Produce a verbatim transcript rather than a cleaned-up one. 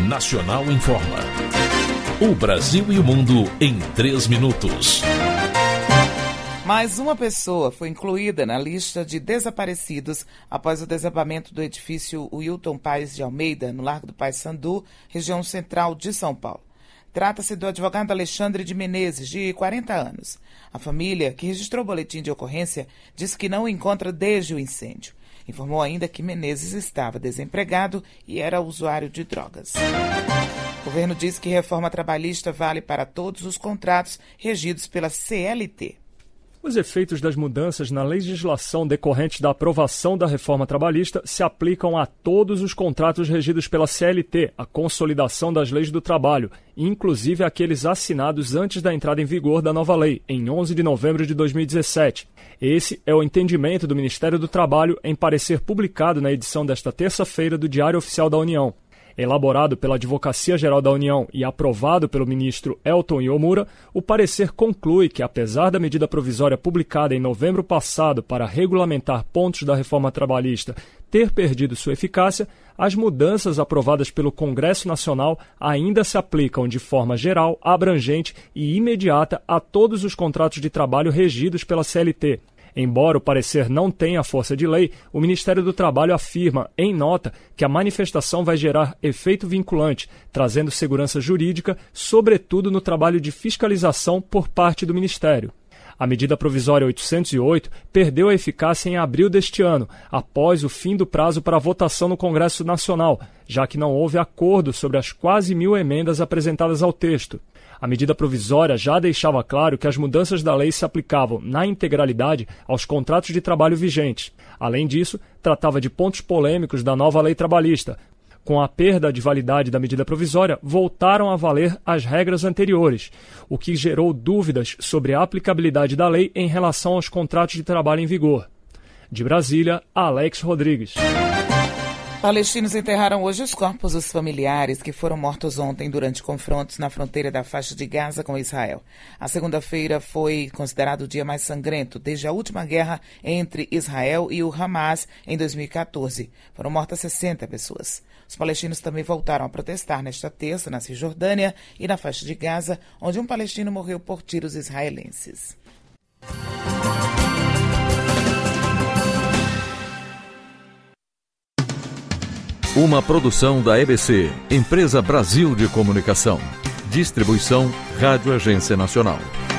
Nacional Informa. O Brasil e o mundo em três minutos. Mais uma pessoa foi incluída na lista de desaparecidos após o desabamento do edifício Wilton Paes de Almeida, no Largo do Paissandu, região central de São Paulo. Trata-se do advogado Alexandre de Menezes, de quarenta anos. A família, que registrou o boletim de ocorrência, disse que não o encontra desde o incêndio. Informou ainda que Menezes estava desempregado e era usuário de drogas. O governo diz que reforma trabalhista vale para todos os contratos regidos pela C L T. Os efeitos das mudanças na legislação decorrentes da aprovação da reforma trabalhista se aplicam a todos os contratos regidos pela C L T, a Consolidação das Leis do Trabalho, inclusive aqueles assinados antes da entrada em vigor da nova lei, em onze de novembro de dois mil e dezessete. Esse é o entendimento do Ministério do Trabalho em parecer publicado na edição desta terça-feira do Diário Oficial da União. Elaborado pela Advocacia Geral da União e aprovado pelo ministro Elton Iomura, o parecer conclui que, apesar da medida provisória publicada em novembro passado para regulamentar pontos da reforma trabalhista ter perdido sua eficácia, as mudanças aprovadas pelo Congresso Nacional ainda se aplicam de forma geral, abrangente e imediata a todos os contratos de trabalho regidos pela C L T. Embora o parecer não tenha força de lei, o Ministério do Trabalho afirma, em nota, que a manifestação vai gerar efeito vinculante, trazendo segurança jurídica, sobretudo no trabalho de fiscalização por parte do Ministério. A medida provisória oitocentos e oito perdeu a eficácia em abril deste ano, após o fim do prazo para votação no Congresso Nacional, já que não houve acordo sobre as quase mil emendas apresentadas ao texto. A medida provisória já deixava claro que as mudanças da lei se aplicavam, na integralidade, aos contratos de trabalho vigentes. Além disso, tratava de pontos polêmicos da nova lei trabalhista. Com a perda de validade da medida provisória, voltaram a valer as regras anteriores, o que gerou dúvidas sobre a aplicabilidade da lei em relação aos contratos de trabalho em vigor. De Brasília, Alex Rodrigues. Palestinos enterraram hoje os corpos dos familiares que foram mortos ontem durante confrontos na fronteira da faixa de Gaza com Israel. A segunda-feira foi considerado o dia mais sangrento desde a última guerra entre Israel e o Hamas em dois mil e catorze. Foram mortas sessenta pessoas. Os palestinos também voltaram a protestar nesta terça na Cisjordânia e na faixa de Gaza, onde um palestino morreu por tiros israelenses. Uma produção da E B C, Empresa Brasil de Comunicação. Distribuição Rádio Agência Nacional.